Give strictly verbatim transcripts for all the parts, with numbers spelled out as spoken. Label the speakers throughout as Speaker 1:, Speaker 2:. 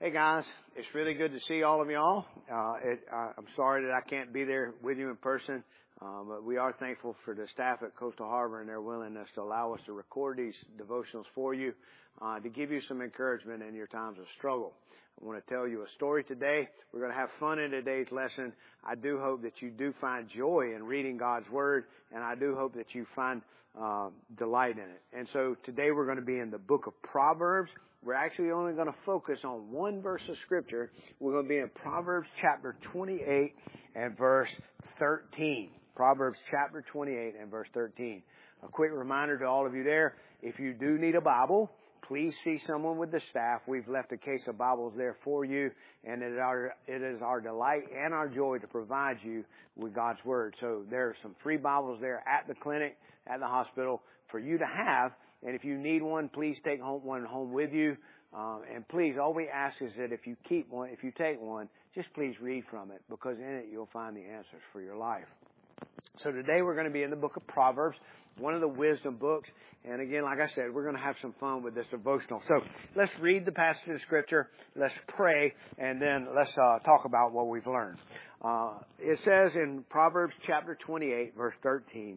Speaker 1: Hey guys, it's really good to see all of y'all. Uh, it, uh, I'm sorry that I can't be there with you in person, um, but we are thankful for the staff at Coastal Harbor and their willingness to allow us to record these devotionals for you, uh, to give you some encouragement in your times of struggle. I want to tell you a story today. We're going to have fun in today's lesson. I do hope that you do find joy in reading God's Word, and I do hope that you find uh, delight in it. And so today we're going to be in the book of Proverbs. We're actually only going to focus on one verse of Scripture. We're going to be in Proverbs chapter twenty-eight and verse thirteen. Proverbs chapter twenty-eight and verse thirteen. A quick reminder to all of you there, if you do need a Bible, please see someone with the staff. We've left a case of Bibles there for you, and it is our, it is our delight and our joy to provide you with God's Word. So there are some free Bibles there at the clinic, at the hospital, for you to have. And if you need one, please take home one home with you. Um, and please, all we ask is that if you keep one, if you take one, just please read from it, because in it you'll find the answers for your life. So today we're going to be in the book of Proverbs, one of the wisdom books. And again, like I said, we're going to have some fun with this devotional. So let's read the passage of Scripture, let's pray, and then let's uh, talk about what we've learned. Uh, it says in Proverbs chapter twenty-eight, verse thirteen,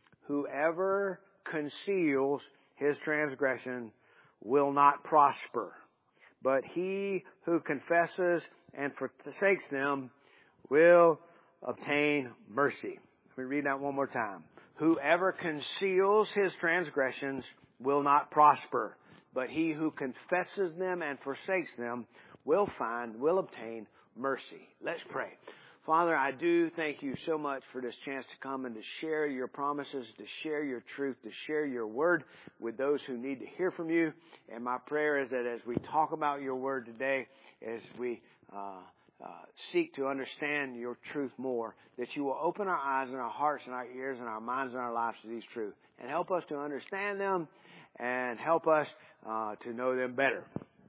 Speaker 1: whoever conceals his transgression will not prosper, but he who confesses and forsakes them will obtain mercy. Let me read that one more time. Whoever conceals his transgressions will not prosper, but he who confesses them and forsakes them will find, will obtain mercy. Let's pray. Father, I do thank you so much for this chance to come and to share your promises, to share your truth, to share your word with those who need to hear from you. And my prayer is that as we talk about your word today, as we uh, uh, seek to understand your truth more, that you will open our eyes and our hearts and our ears and our minds and our lives to these truths and help us to understand them and help us uh, to know them better.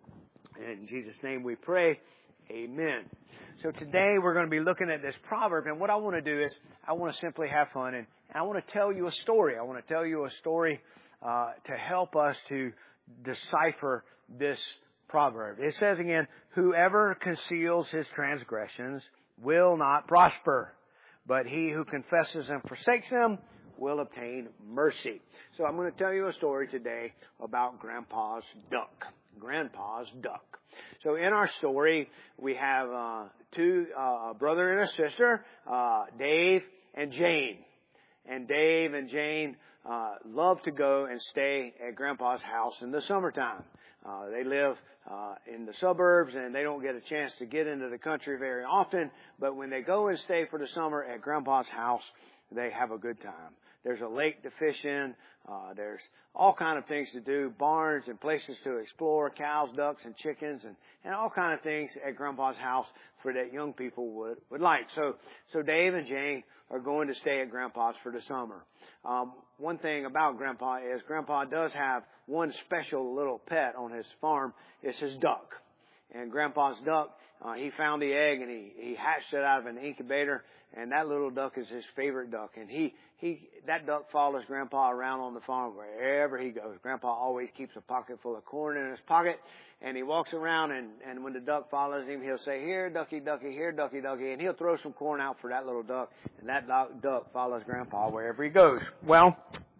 Speaker 1: In Jesus' name we pray. Amen. So today we're going to be looking at this proverb, and what I want to do is I want to simply have fun, and, and I want to tell you a story. I want to tell you a story uh, to help us to decipher this proverb. It says again, whoever conceals his transgressions will not prosper, but he who confesses and forsakes them will obtain mercy. So I'm going to tell you a story today about Grandpa's duck. Grandpa's duck. So in our story, we have uh, two, uh, a brother and a sister, uh, Dave and Jane. And Dave and Jane uh, love to go and stay at Grandpa's house in the summertime. Uh, they live uh, in the suburbs, and they don't get a chance to get into the country very often. But when they go and stay for the summer at Grandpa's house, they have a good time. There's a lake to fish in. Uh, there's all kind of things to do, barns and places to explore, cows, ducks, and chickens, and, and all kind of things at Grandpa's house for that young people would, would like. So, so Dave and Jane are going to stay at Grandpa's for the summer. Um, one thing about Grandpa is Grandpa does have one special little pet on his farm. It's his duck. And Grandpa's duck, uh, he found the egg and he, he hatched it out of an incubator, and that little duck is his favorite duck. And he, he, that duck follows Grandpa around on the farm wherever he goes. Grandpa always keeps a pocket full of corn in his pocket, and he walks around, and, and when the duck follows him, he'll say, here, ducky, ducky, here, ducky, ducky, and he'll throw some corn out for that little duck, and that duck, duck follows Grandpa wherever he goes. Well,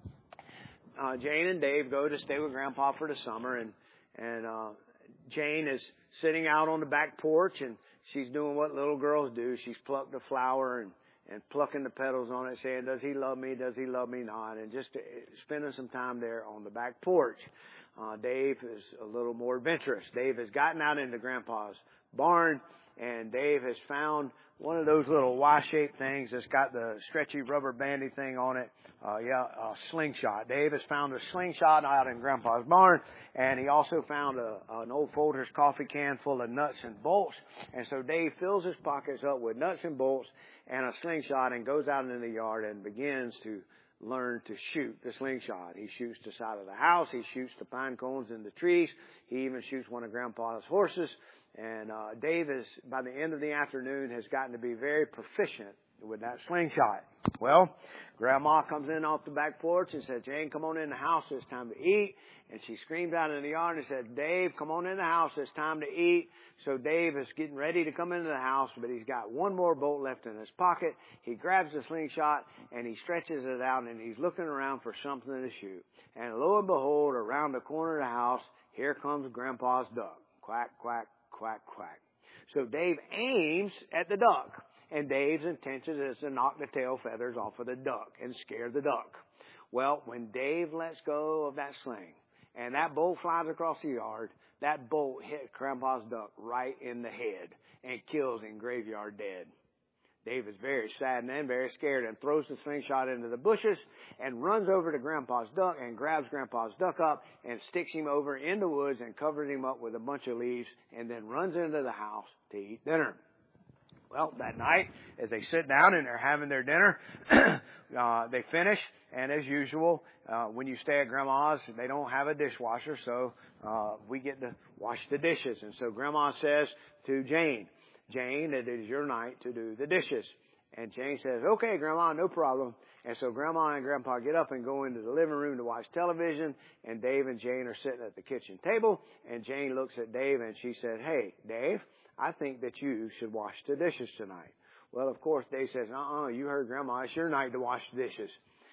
Speaker 1: uh, Jane and Dave go to stay with Grandpa for the summer, and, and, uh, Jane is sitting out on the back porch, and she's doing what little girls do. She's plucked the flower and, and plucking the petals on it, saying, does he love me? Does he love me not? And just uh, spending some time there on the back porch. Uh, Dave is a little more adventurous. Dave has gotten out into Grandpa's barn, and Dave has found one of those little Y-shaped things that's got the stretchy rubber bandy thing on it. Uh, yeah, a slingshot. Dave has found a slingshot out in Grandpa's barn, and he also found a, an old Folgers coffee can full of nuts and bolts. And so Dave fills his pockets up with nuts and bolts and a slingshot and goes out into the yard and begins to learn to shoot the slingshot. He shoots the side of the house. He shoots the pine cones in the trees. He even shoots one of Grandpa's horses. And uh, Dave is, by the end of the afternoon, has gotten to be very proficient with that slingshot. Well, Grandma comes in off the back porch and said, Jane, come on in the house. It's time to eat. And she screamed out in the yard and said, Dave, come on in the house. It's time to eat. So Dave is getting ready to come into the house, but he's got one more bolt left in his pocket. He grabs the slingshot and he stretches it out and he's looking around for something to shoot. And lo and behold, around the corner of the house, here comes Grandpa's duck. Quack, quack, quack, quack. So Dave aims at the duck. And Dave's intention is to knock the tail feathers off of the duck and scare the duck. Well, when Dave lets go of that sling and that bolt flies across the yard, that bolt hit Grandpa's duck right in the head and kills him graveyard dead. Dave is very sad and then very scared and throws the slingshot into the bushes and runs over to Grandpa's duck and grabs Grandpa's duck up and sticks him over in the woods and covers him up with a bunch of leaves and then runs into the house to eat dinner. Well, that night, as they sit down and they're having their dinner, uh, they finish. And as usual, uh, when you stay at Grandma's, they don't have a dishwasher, so uh, we get to wash the dishes. And so Grandma says to Jane, Jane, it is your night to do the dishes. And Jane says, okay, Grandma, no problem. And so Grandma and Grandpa get up and go into the living room to watch television. And Dave and Jane are sitting at the kitchen table. And Jane looks at Dave and she said, hey, Dave, I think that you should wash the dishes tonight. Well, of course, Dave says, uh-uh, you heard Grandma. It's your night to wash the dishes.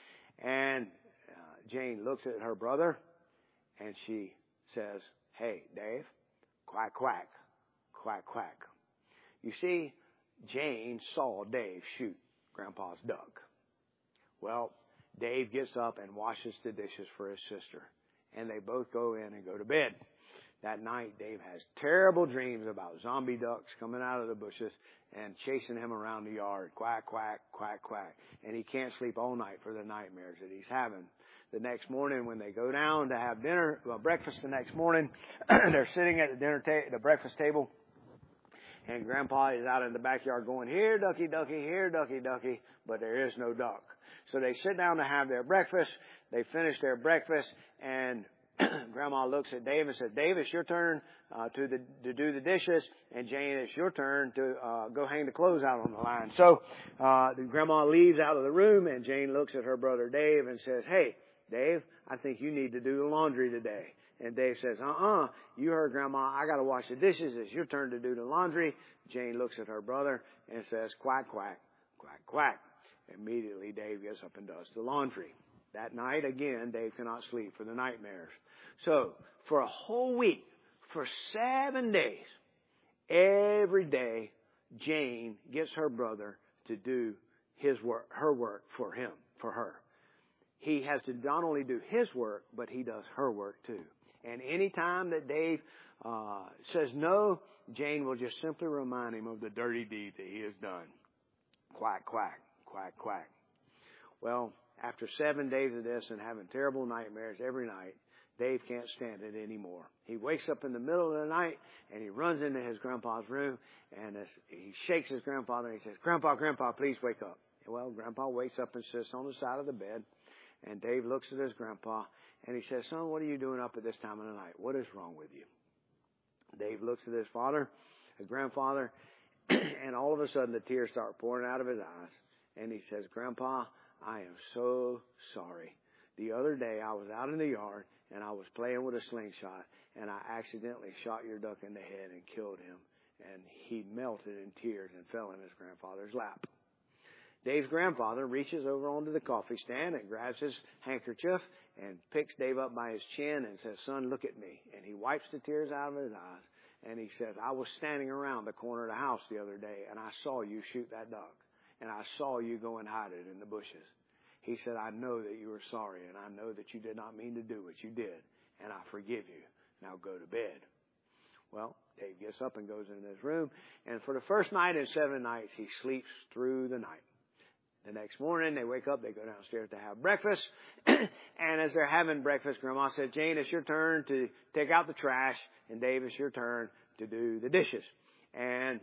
Speaker 1: And uh, Jane looks at her brother, and she says, hey, Dave, quack, quack, quack, quack. You see, Jane saw Dave shoot Grandpa's duck. Well, Dave gets up and washes the dishes for his sister, and they both go in and go to bed. That night, Dave has terrible dreams about zombie ducks coming out of the bushes and chasing him around the yard. Quack, quack, quack, quack. And he can't sleep all night for the nightmares that he's having. The next morning, when they go down to have dinner, well, breakfast the next morning, they're sitting at the dinner ta- the breakfast table, and Grandpa is out in the backyard going, here, ducky, ducky, here, ducky, ducky, but there is no duck. So they sit down to have their breakfast. They finish their breakfast, and Grandma looks at Dave and says, Dave, it's your turn uh, to the, to do the dishes, and Jane, it's your turn to uh, go hang the clothes out on the line. So uh, the Grandma leaves out of the room, and Jane looks at her brother Dave and says, hey, Dave, I think you need to do the laundry today. And Dave says, uh-uh, you heard Grandma, I got to wash the dishes. It's your turn to do the laundry. Jane looks at her brother and says, quack, quack, quack, quack. Immediately, Dave gets up and does the laundry. That night, again, Dave cannot sleep for the nightmares. So, for a whole week, for seven days, every day, Jane gets her brother to do his work, her work for him, for her. He has to not only do his work, but he does her work too. And any time that Dave uh, says no, Jane will just simply remind him of the dirty deed that he has done. Quack, quack, quack, quack. Well, after seven days of this and having terrible nightmares every night, Dave can't stand it anymore. He wakes up in the middle of the night and he runs into his grandpa's room and he shakes his grandfather and he says, Grandpa, Grandpa, please wake up. Well, Grandpa wakes up and sits on the side of the bed, and Dave looks at his grandpa and he says, son, what are you doing up at this time of the night? What is wrong with you? Dave looks at his father, his grandfather, and all of a sudden the tears start pouring out of his eyes. And he says, Grandpa, I am so sorry. The other day I was out in the yard and I was playing with a slingshot and I accidentally shot your duck in the head and killed him. And he melted in tears and fell in his grandfather's lap. Dave's grandfather reaches over onto the coffee stand and grabs his handkerchief and picks Dave up by his chin and says, son, look at me. And he wipes the tears out of his eyes. And he says, I was standing around the corner of the house the other day and I saw you shoot that duck. And I saw you go and hide it in the bushes. He said, I know that you were sorry and I know that you did not mean to do what you did. And I forgive you. Now go to bed. Well, Dave gets up and goes into his room. And for the first night in seven nights, he sleeps through the night. The next morning, they wake up, they go downstairs to have breakfast. And as they're having breakfast, Grandma said, Jane, it's your turn to take out the trash. And Dave, it's your turn to do the dishes. And,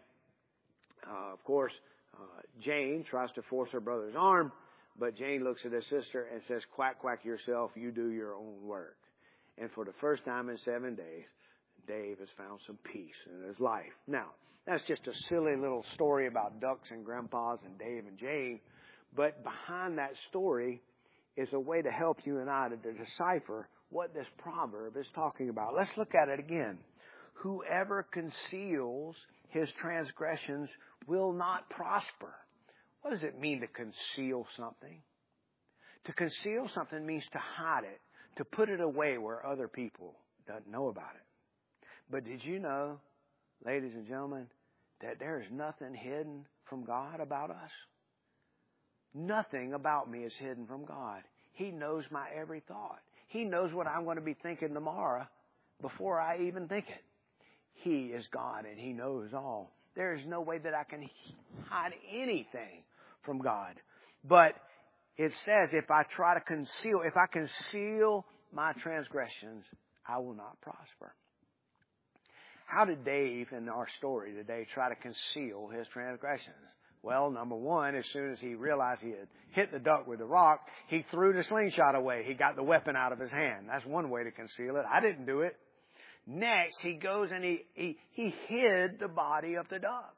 Speaker 1: uh, of course, uh, Jane tries to force her brother's arm. But Jane looks at his sister and says, quack, quack yourself, you do your own work. And for the first time in seven days, Dave has found some peace in his life. Now, that's just a silly little story about ducks and grandpas and Dave and Jane. But behind that story is a way to help you and I to decipher what this proverb is talking about. Let's look at it again. Whoever conceals his transgressions will not prosper. What does it mean to conceal something? To conceal something means to hide it, to put it away where other people don't know about it. But did you know, ladies and gentlemen, that there is nothing hidden from God about us? Nothing about me is hidden from God. He knows my every thought. He knows what I'm going to be thinking tomorrow before I even think it. He is God and He knows all. There is no way that I can hide anything from God. But it says if I try to conceal, if I conceal my transgressions, I will not prosper. How did Dave in our story today try to conceal his transgressions? Well, number one, as soon as he realized he had hit the duck with the rock, he threw the slingshot away. He got the weapon out of his hand. That's one way to conceal it. I didn't do it. Next, he goes and he, he, he hid the body of the duck.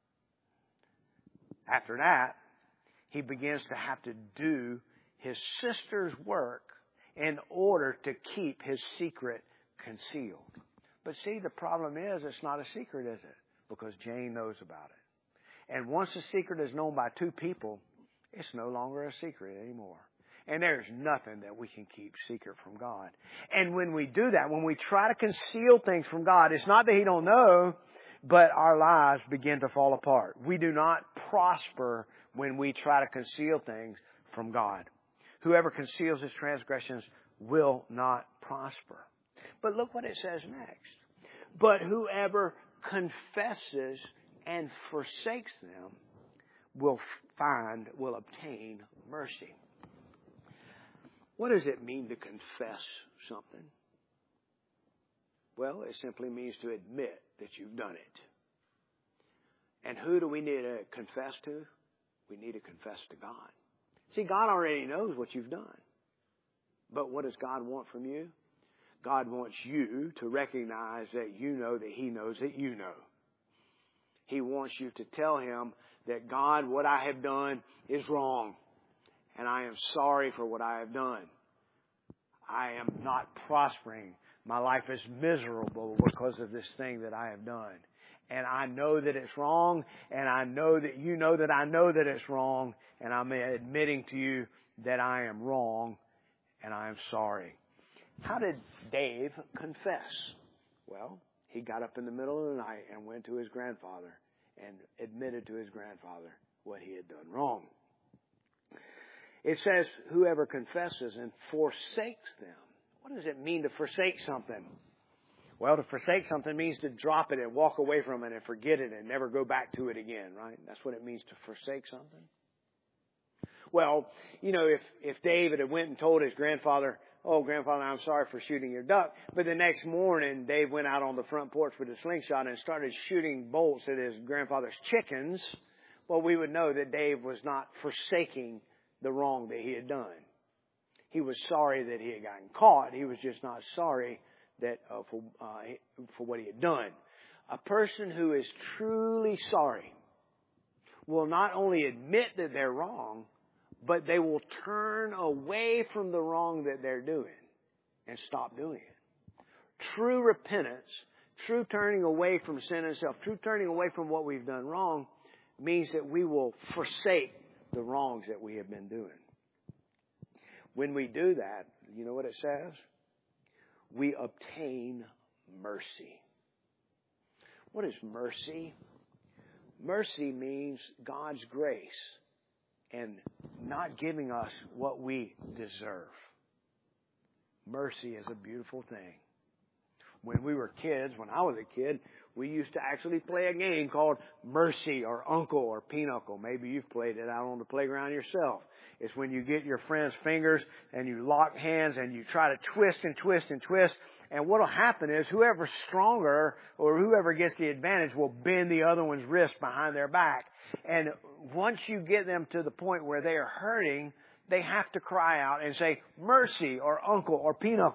Speaker 1: After that, he begins to have to do his sister's work in order to keep his secret concealed. But see, the problem is it's not a secret, is it? Because Jane knows about it. And once a secret is known by two people, it's no longer a secret anymore. And there's nothing that we can keep secret from God. And when we do that, when we try to conceal things from God, it's not that He don't know, but our lives begin to fall apart. We do not prosper when we try to conceal things from God. Whoever conceals his transgressions will not prosper. But look what it says next. But whoever confesses and forsakes them will find, will obtain mercy. What does it mean to confess something? Well, it simply means to admit that you've done it. And who do we need to confess to? We need to confess to God. See, God already knows what you've done. But what does God want from you? God wants you to recognize that you know that He knows that you know. He wants you to tell Him that, God, what I have done is wrong. And I am sorry for what I have done. I am not prospering. My life is miserable because of this thing that I have done. And I know that it's wrong. And I know that you know that I know that it's wrong. And I'm admitting to you that I am wrong. And I am sorry. How did Dave confess? Well, he got up in the middle of the night and went to his grandfather and admitted to his grandfather what he had done wrong. It says, whoever confesses and forsakes them. What does it mean to forsake something? Well, to forsake something means to drop it and walk away from it and forget it and never go back to it again, right? That's what it means to forsake something. Well, you know, if, if David had went and told his grandfather, oh, grandfather, I'm sorry for shooting your duck. But the next morning, Dave went out on the front porch with a slingshot and started shooting bolts at his grandfather's chickens. Well, we would know that Dave was not forsaking the wrong that he had done. He was sorry that he had gotten caught. He was just not sorry that uh, for, uh, for what he had done. A person who is truly sorry will not only admit that they're wrong, but they will turn away from the wrong that they're doing and stop doing it. True repentance, true turning away from sin itself, true turning away from what we've done wrong means that we will forsake the wrongs that we have been doing. When we do that, you know what it says? We obtain mercy. What is mercy? Mercy means God's grace and not giving us what we deserve. Mercy is a beautiful thing. When we were kids, when I was a kid, we used to actually play a game called Mercy or Uncle or Pinochle. Maybe you've played it out on the playground yourself. It's when you get your friend's fingers and you lock hands and you try to twist and twist and twist. And what will happen is whoever's stronger or whoever gets the advantage will bend the other one's wrist behind their back. And once you get them to the point where they are hurting, they have to cry out and say, Mercy or Uncle or Pinochle.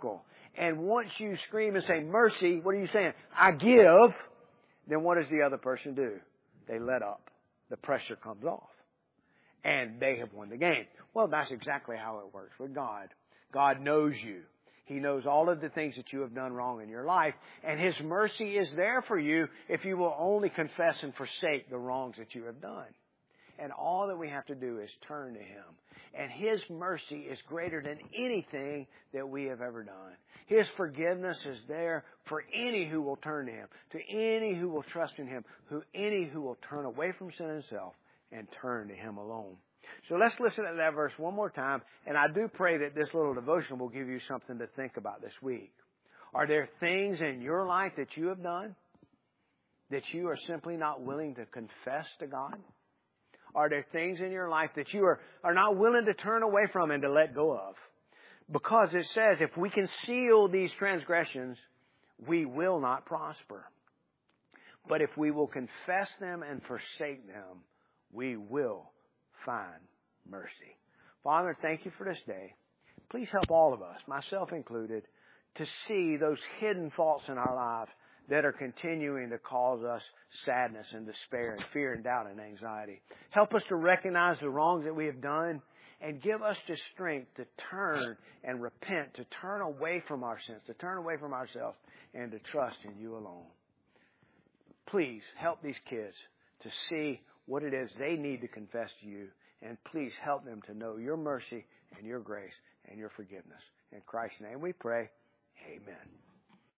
Speaker 1: And once you scream and say mercy, what are you saying? I give. Then what does the other person do? They let up. The pressure comes off. And they have won the game. Well, that's exactly how it works with God. God knows you. He knows all of the things that you have done wrong in your life. And His mercy is there for you if you will only confess and forsake the wrongs that you have done. And all that we have to do is turn to Him. And His mercy is greater than anything that we have ever done. His forgiveness is there for any who will turn to Him, to any who will trust in Him, who any who will turn away from sin and self and turn to Him alone. So let's listen to that verse one more time. And I do pray that this little devotion will give you something to think about this week. Are there things in your life that you have done that you are simply not willing to confess to God? Are there things in your life that you are, are not willing to turn away from and to let go of? Because it says if we conceal these transgressions, we will not prosper. But if we will confess them and forsake them, we will find mercy. Father, thank you for this day. Please help all of us, myself included, to see those hidden faults in our lives that are continuing to cause us sadness and despair and fear and doubt and anxiety. Help us to recognize the wrongs that we have done and give us the strength to turn and repent, to turn away from our sins, to turn away from ourselves and to trust in you alone. Please help these kids to see what it is they need to confess to you, and please help them to know your mercy and your grace and your forgiveness. In Christ's name we pray. Amen.